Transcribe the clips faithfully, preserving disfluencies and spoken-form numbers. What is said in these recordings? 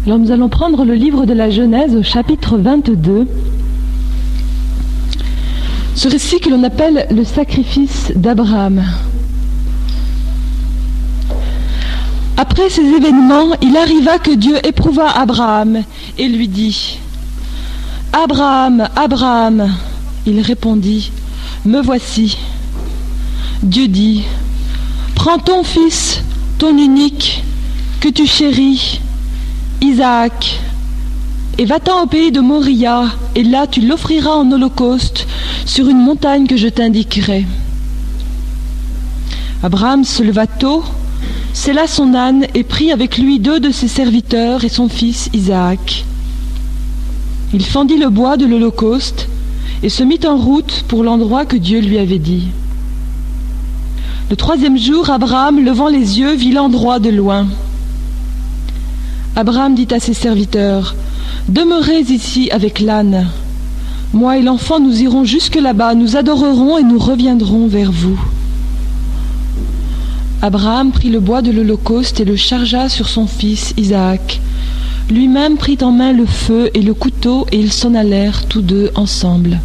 Alors nous allons prendre le livre de la Genèse au chapitre vingt-deux. Ce récit que l'on appelle le sacrifice d'Abraham. Après ces événements, il arriva que Dieu éprouva Abraham et lui dit : « Abraham, Abraham !» Il répondit : « Me voici. » Dieu dit : « Prends ton fils, ton unique, que tu chéris, Isaac, et va-t'en au pays de Moria, et là tu l'offriras en holocauste sur une montagne que je t'indiquerai. » Abraham se leva tôt, sella son âne et prit avec lui deux de ses serviteurs et son fils Isaac. Il fendit le bois de l'holocauste et se mit en route pour l'endroit que Dieu lui avait dit. Le troisième jour, Abraham, levant les yeux, vit l'endroit de loin. Abraham dit à ses serviteurs : « Demeurez ici avec l'âne. Moi et l'enfant, nous irons jusque là-bas, nous adorerons et nous reviendrons vers vous. » Abraham prit le bois de l'holocauste et le chargea sur son fils Isaac. Lui-même prit en main le feu et le couteau, et ils s'en allèrent tous deux ensemble.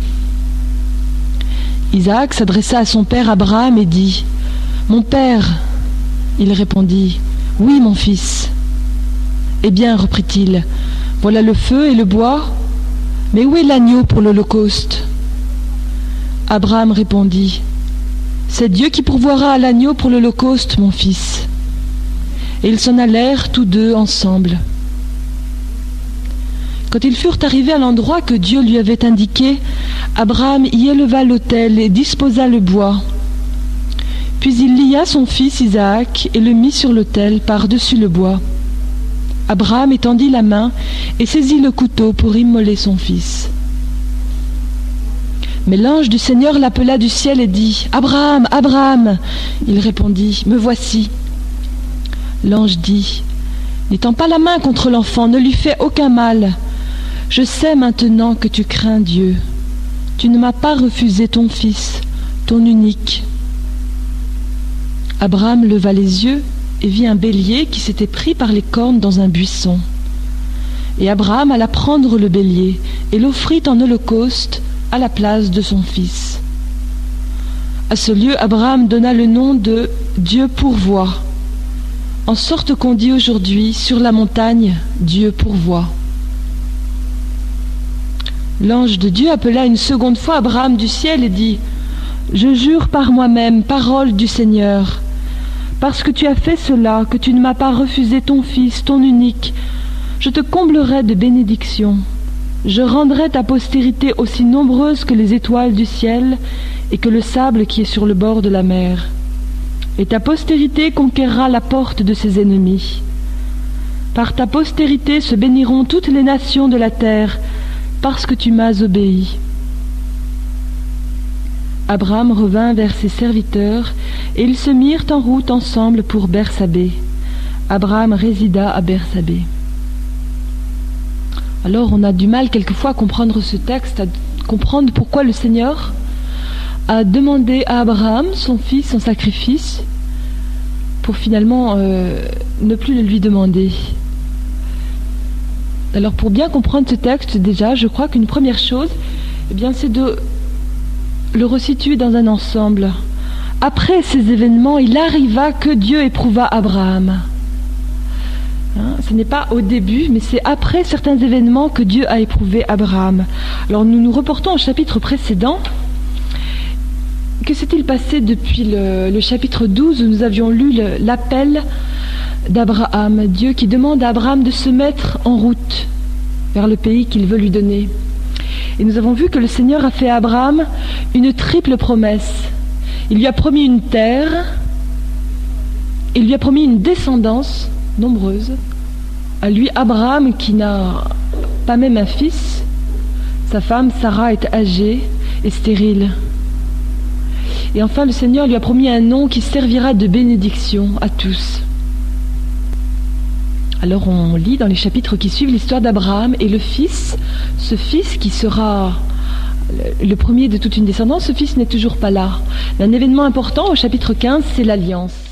Isaac s'adressa à son père Abraham et dit : « Mon père !» Il répondit : « Oui, mon fils. » « Eh bien, reprit-il, voilà le feu et le bois, mais où est l'agneau pour l'holocauste ?» Abraham répondit : « C'est Dieu qui pourvoira à l'agneau pour l'holocauste, mon fils. » Et ils s'en allèrent tous deux ensemble. Quand ils furent arrivés à l'endroit que Dieu lui avait indiqué, Abraham y éleva l'autel et disposa le bois. Puis il lia son fils Isaac et le mit sur l'autel par-dessus le bois. Abraham étendit la main et saisit le couteau pour immoler son fils. Mais l'ange du Seigneur l'appela du ciel et dit : « Abraham, Abraham !» Il répondit : « Me voici. » L'ange dit : « N'étends pas la main contre l'enfant, ne lui fais aucun mal. Je sais maintenant que tu crains Dieu. Tu ne m'as pas refusé ton fils, ton unique. » Abraham leva les yeux et vit un bélier qui s'était pris par les cornes dans un buisson. Et Abraham alla prendre le bélier et l'offrit en holocauste à la place de son fils. À ce lieu, Abraham donna le nom de « Dieu pourvoit », en sorte qu'on dit aujourd'hui sur la montagne « Dieu pourvoit ». L'ange de Dieu appela une seconde fois Abraham du ciel et dit : « Je jure par moi-même, parole du Seigneur, parce que tu as fait cela, que tu ne m'as pas refusé ton fils, ton unique, je te comblerai de bénédictions. Je rendrai ta postérité aussi nombreuse que les étoiles du ciel et que le sable qui est sur le bord de la mer. Et ta postérité conquérera la porte de ses ennemis. Par ta postérité se béniront toutes les nations de la terre, parce que tu m'as obéi. » Abraham revint vers ses serviteurs, et ils se mirent en route ensemble pour Bersabée. Abraham résida à Bersabée. Alors on a du mal quelquefois à comprendre ce texte, à comprendre pourquoi le Seigneur a demandé à Abraham, son fils, en sacrifice, pour finalement euh, ne plus le lui demander. Alors pour bien comprendre ce texte, déjà, je crois qu'une première chose, eh bien, c'est de le resituer dans un ensemble. Après ces événements, il arriva que Dieu éprouva Abraham. Hein, ce n'est pas au début, mais c'est après certains événements que Dieu a éprouvé Abraham. Alors nous nous reportons au chapitre précédent. Que s'est-il passé depuis le, le chapitre douze où nous avions lu le, l'appel d'Abraham, Dieu qui demande à Abraham de se mettre en route vers le pays qu'il veut lui donner. Et nous avons vu que le Seigneur a fait à Abraham une triple promesse. Il lui a promis une terre, il lui a promis une descendance nombreuse. À lui, Abraham, qui n'a pas même un fils, sa femme Sarah est âgée et stérile. Et enfin, le Seigneur lui a promis un nom qui servira de bénédiction à tous. Alors on lit dans les chapitres qui suivent l'histoire d'Abraham et le fils, ce fils qui sera le premier de toute une descendance, ce fils n'est toujours pas là. Un événement important au chapitre quinze, c'est l'alliance.